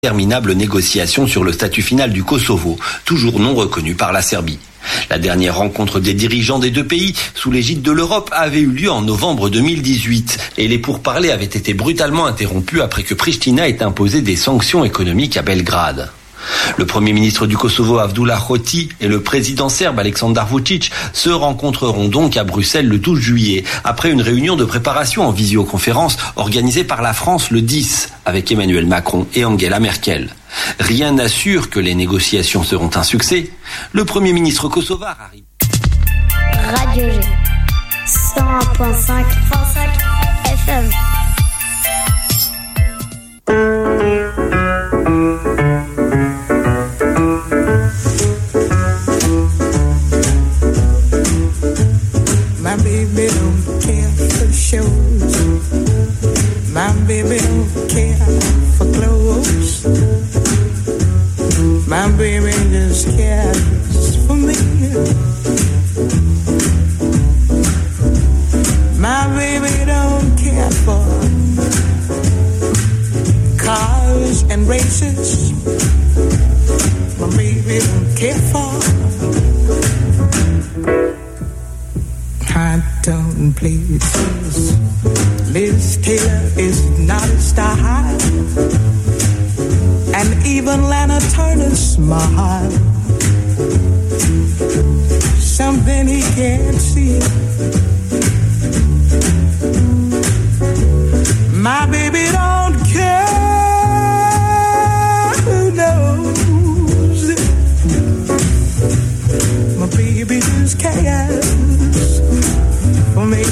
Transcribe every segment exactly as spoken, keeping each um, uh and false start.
interminables négociations sur le statut final du Kosovo, toujours non reconnu par la Serbie. La dernière rencontre des dirigeants des deux pays, sous l'égide de l'Europe, avait eu lieu en novembre deux mille dix-huit et les pourparlers avaient été brutalement interrompus après que Pristina ait imposé des sanctions économiques à Belgrade. Le Premier ministre du Kosovo, Avdullah Hoti, et le président serbe, Aleksandar Vučić, se rencontreront donc à Bruxelles le douze juillet, après une réunion de préparation en visioconférence organisée par la France le dix, avec Emmanuel Macron et Angela Merkel. Rien n'assure que les négociations seront un succès. Le Premier ministre kosovar arrive. Radio G, cent un virgule cinq F M. My baby don't care for shows. My baby don't care for clothes. My baby just cares for me. My baby don't care for cars and races. My baby don't care for high-tone places. Liz Taylor is not a star, and even Lana Turner smile. Something he can't see. My baby don't care who knows. My baby just cares for me.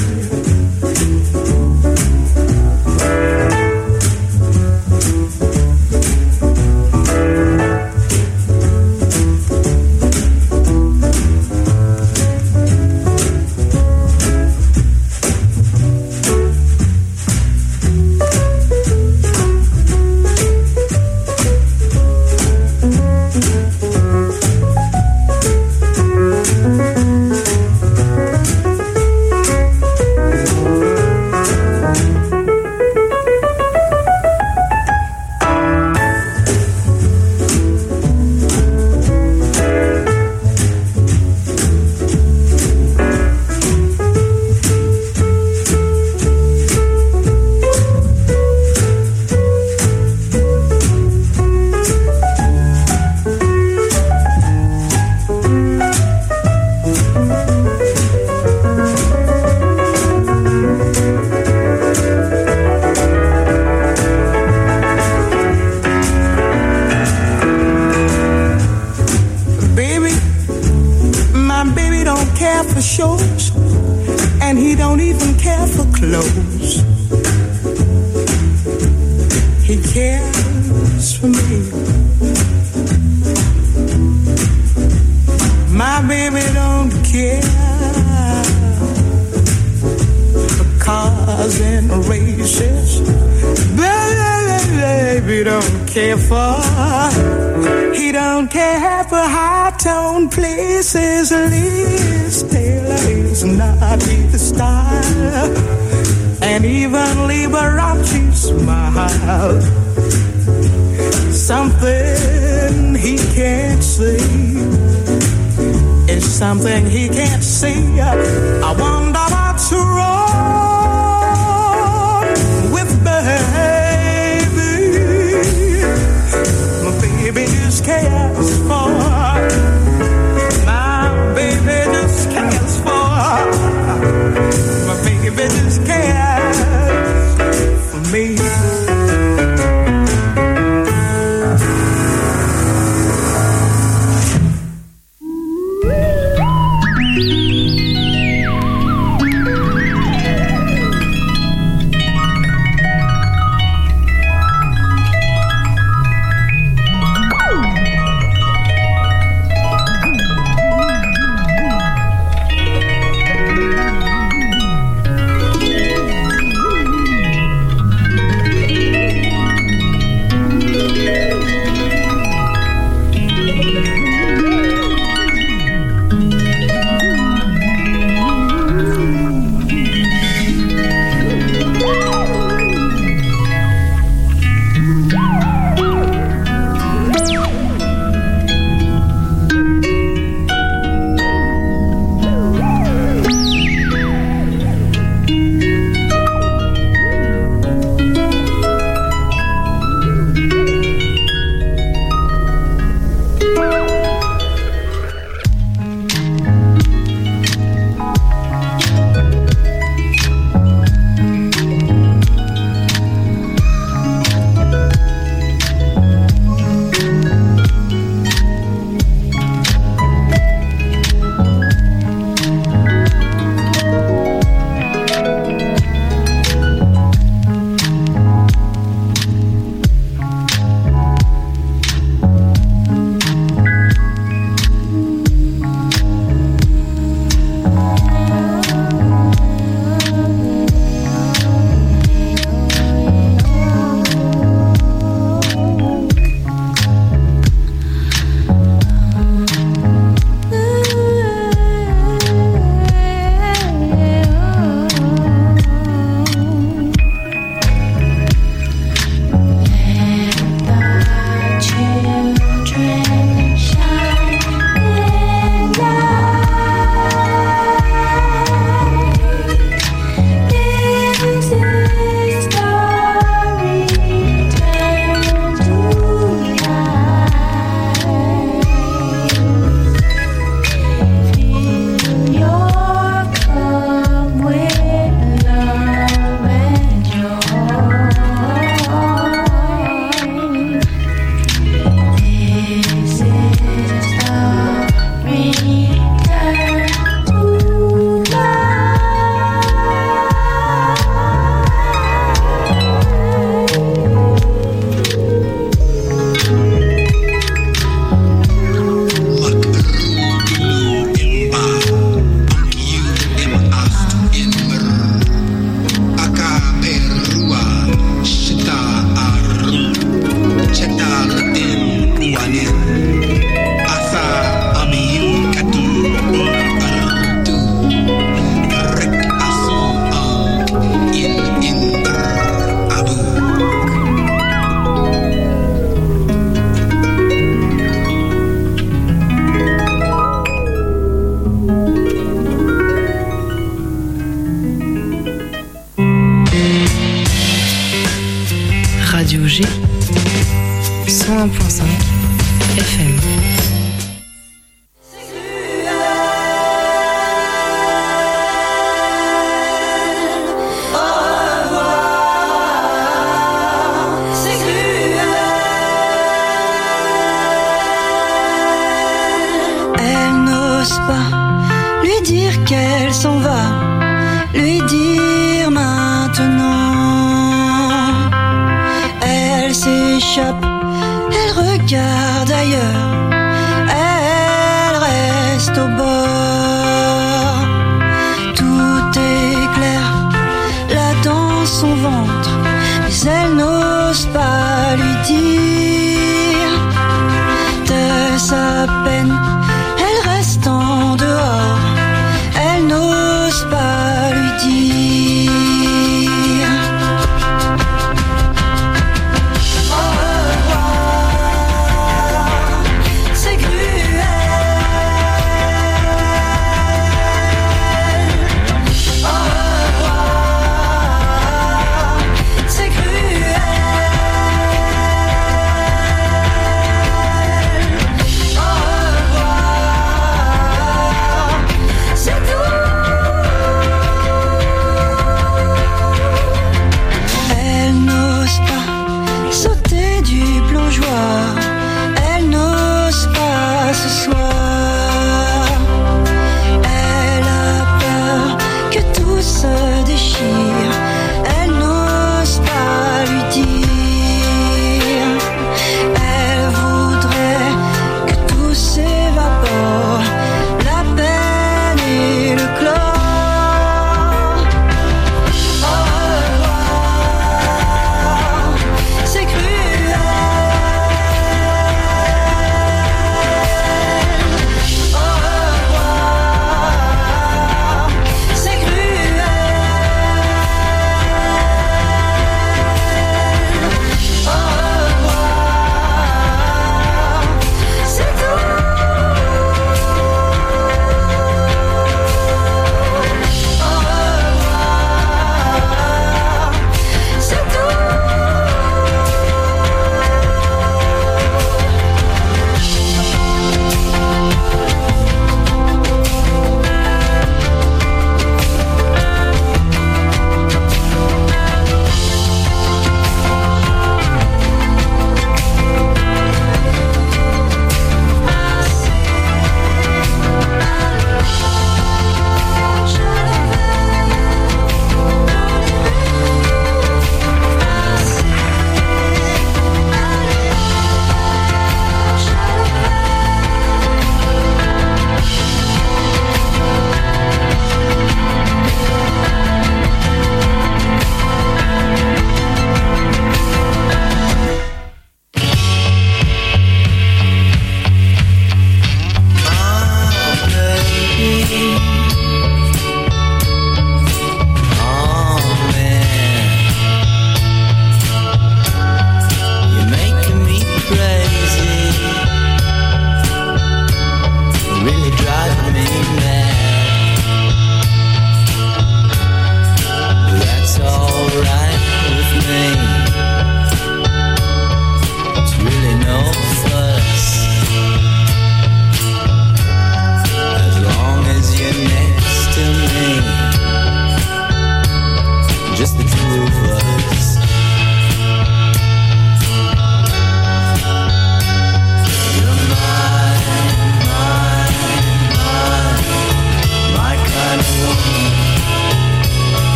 Liz Taylor is not the style, and even Liberace smile. Something he can't see is something he can't see. I wonder what's wrong with baby. My baby just cares for. Baby just cares for. My baby just cares for me. Radio G, cent un virgule cinq F M. Elle n'ose pas lui dire qu'elle s'en va, lui dire maintenant. Elle s'échappe, elle regarde ailleurs, elle reste au bord. Tout est clair, là dans son ventre, mais elle n'ose pas lui dire de sa peine. Elle reste en dehors, elle n'ose pas lui dire. Au revoir, c'est cruel.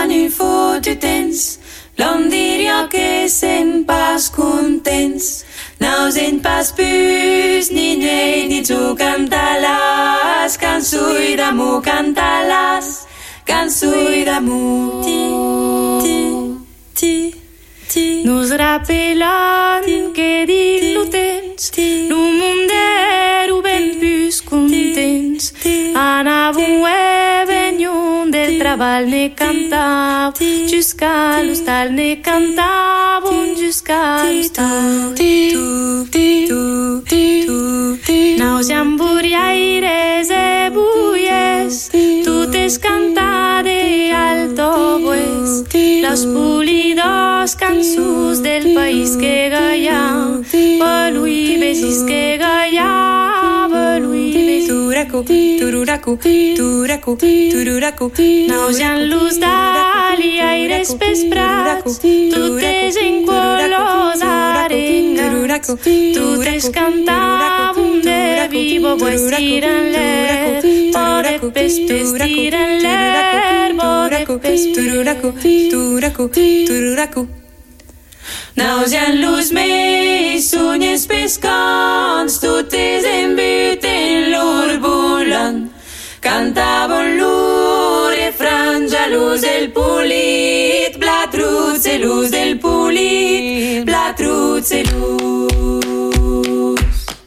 nu foto tens. L'on diria que sen pas contents. Nau sen pas pus, ni nuei, ni tu cantalas. Cansui d'amor cantalas. Cansui d'amor. Ti, ti, ti. Nos rappelan que din lo tens. Lo munderu ben pus contents. Anavon e vegnon del treball ne cantav. Jusqu'à l'hostal ne cantavon. Jusqu'à l'hostal. Tu, tu, tu, tu. Nausiam buriaires e buies. Tutes cantade alto pues. Los pulidos cansus del país que gaya. Belui besis que gaya. Belui besis. Turaku, tururaku, turaku, tururaku. Nausian luz dali aires pesprats. Tutes en colos arengas. Tutes cantavam de vivo pues tiran ler. Bore pes pes tiran ler. Bore pes tururaku, turaku, tururaku. Nausian luz meis sunyes pescans. Tutes en buten lor bolan. Cantavon lor e frangia luz del pulit. Blatruz e luz del pulit. Blatruz e luz.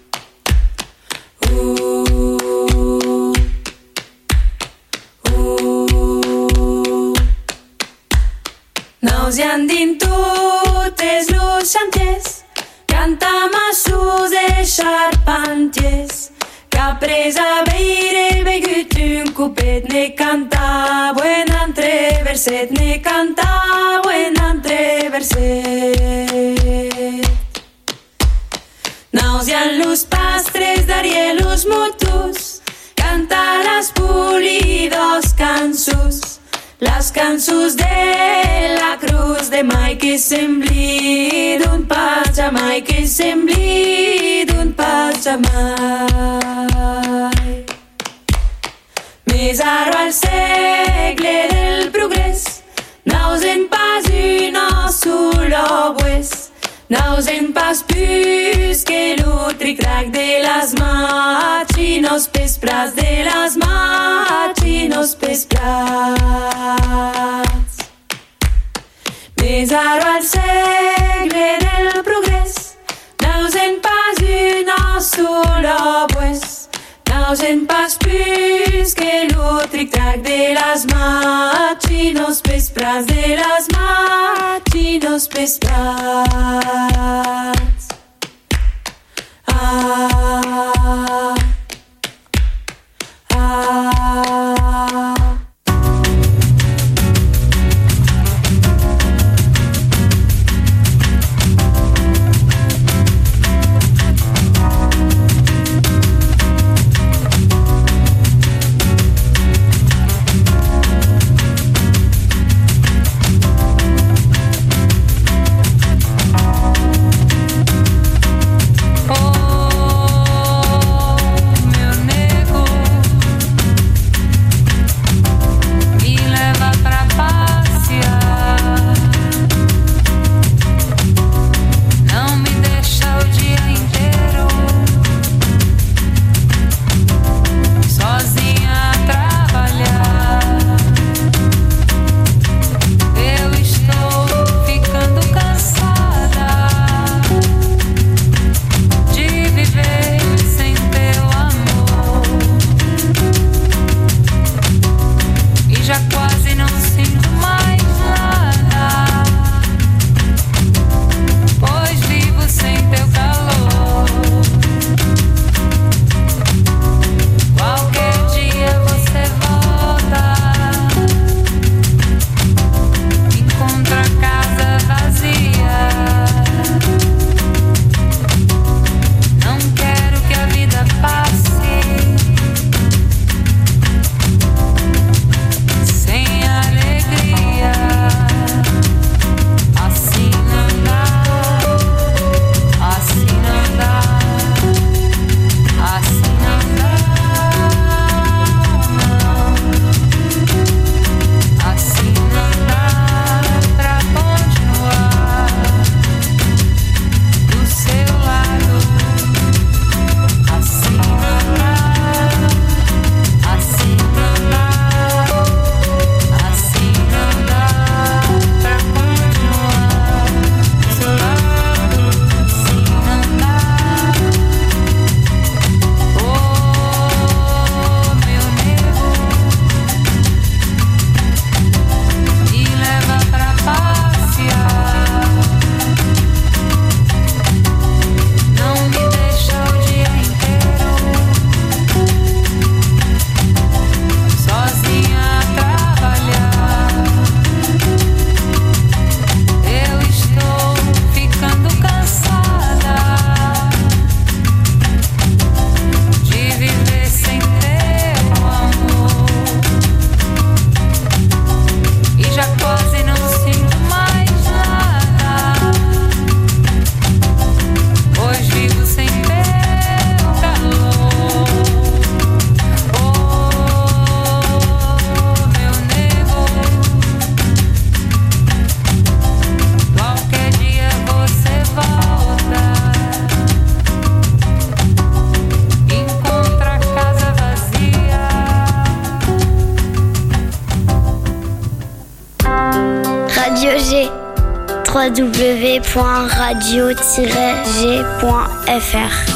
Uh, uh. Nausian din totes los chantiers. Cantam a sus e charpentiers. Capres a beire begut un cupet ne canta buen entre verset ne canta buen entre verset. Nausian los pastres d'Ariel los motos. Canta las pulidos cansus. Las cansus de la cruz de mai que sembli d'un pachamai que sembli d'un pachamai. Mesaro al segle del progrés. Nausen pas una sola pues. Nausen pas plus que lo tric-trac de las machinos pespras de las machinos pespras. Mesaro al segle del progrés. Nausen pas una sola pues. Nausen pas plus que lo tric-trac de las machinos pespras de las machinos pespras. Ah, ah. Radio G. w w w point radio tiret g point f r.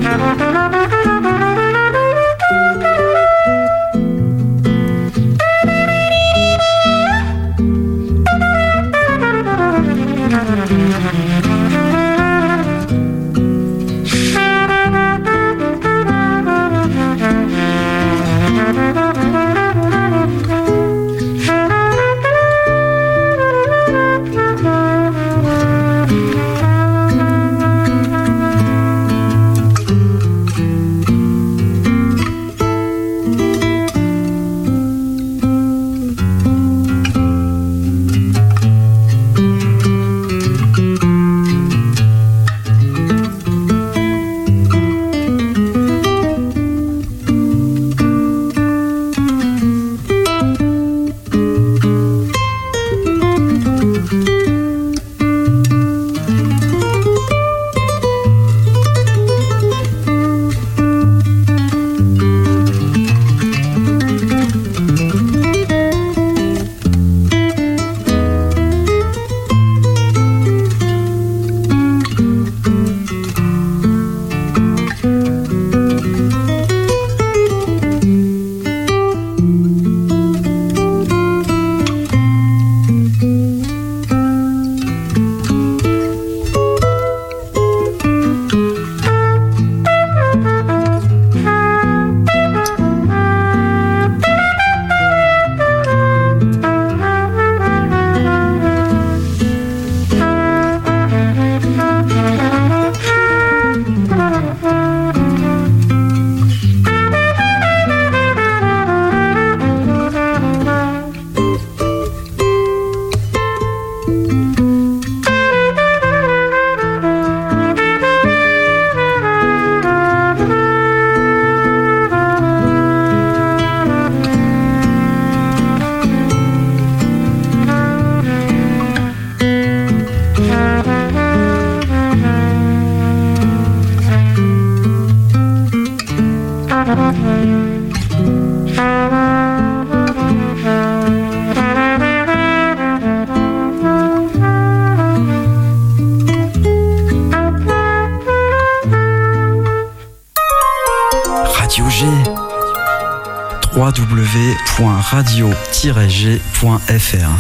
w w w point radio tiret g point f r.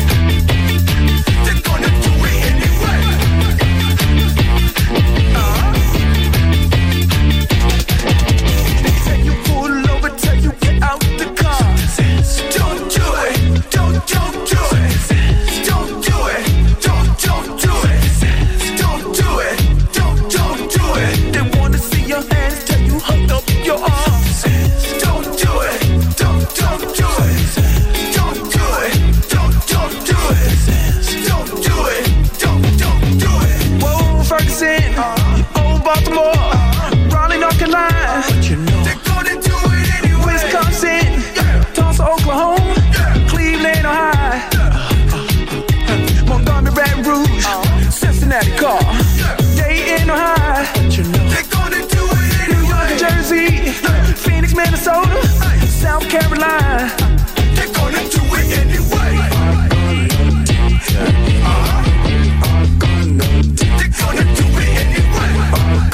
Uh-huh. Baltimore, Raleigh, North Carolina. But you know they're gonna do it anyway. Wisconsin, yeah. Tulsa, Oklahoma, yeah. Cleveland, Ohio, yeah. Montgomery, Baton Rouge, uh. Cincinnati, Car, yeah. Dayton, Ohio. But you know they're gonna do it anyway. New York, Jersey, yeah. Phoenix, Minnesota, hey. South Carolina. They're gonna do it anyway. Uh-huh. They're gonna do it anyway. Uh-huh.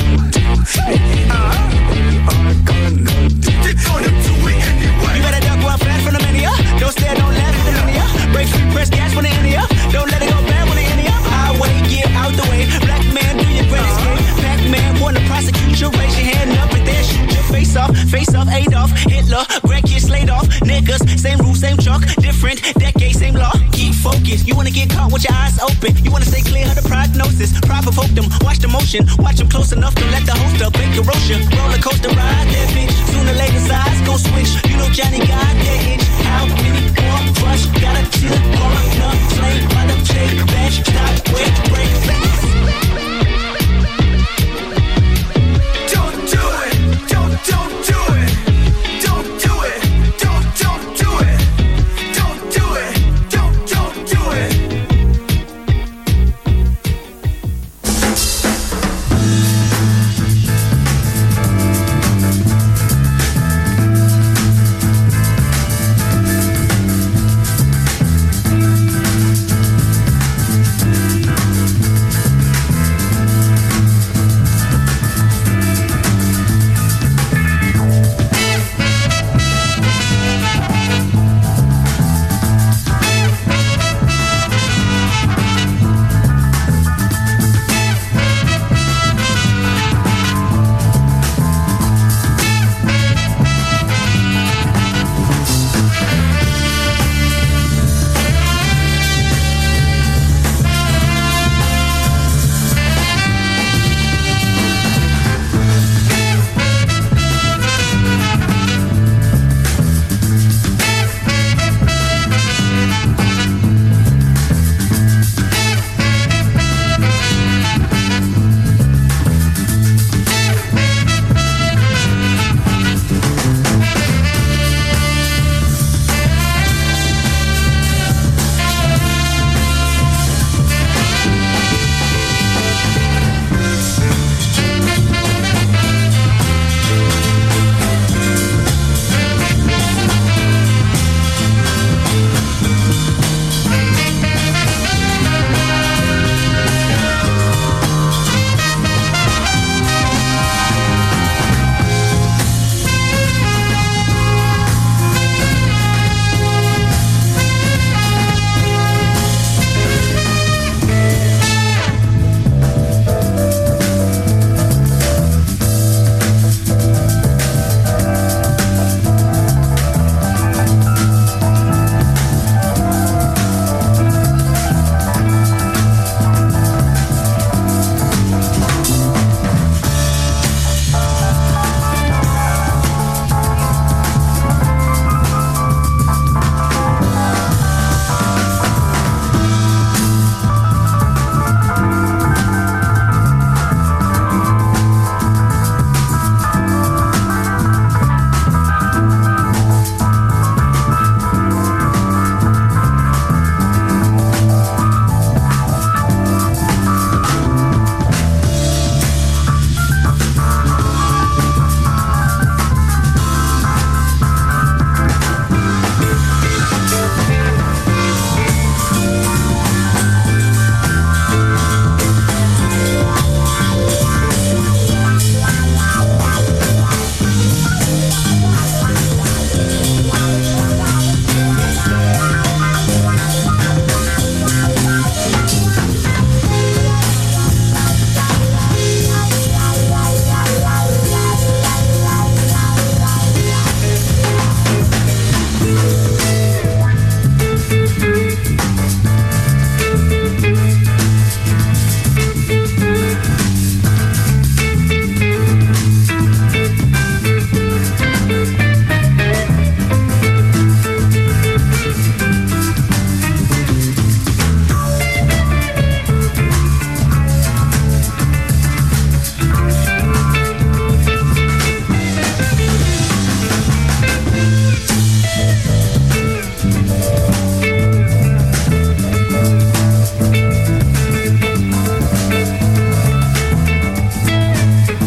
They're gonna do it anyway. You better duck one flat from the mania. Don't stare, don't laugh from the mania. Break free, press gas from the India. Don't let it go bad when the India. Highway, get out the way. Black man, do your greatest game. Pac-Man, wanna prosecute you. Raise your hand up and then shoot your face off. Face off, Adolf, Hitler, grandkids slayed off. Niggas, same rule, same truck, different decade, same law. Keep focused. You wanna get caught with your eyes open. You wanna stay clear of the prognosis. Provoke them, watch the motion. Watch them close enough to let the host up. Big erosion, roller coaster ride that bitch. Sooner or later sides go switch. You know Johnny got that itch. How many more rush? Gotta chill, roll up, flame by the shake, bash, stop, wait, break, back.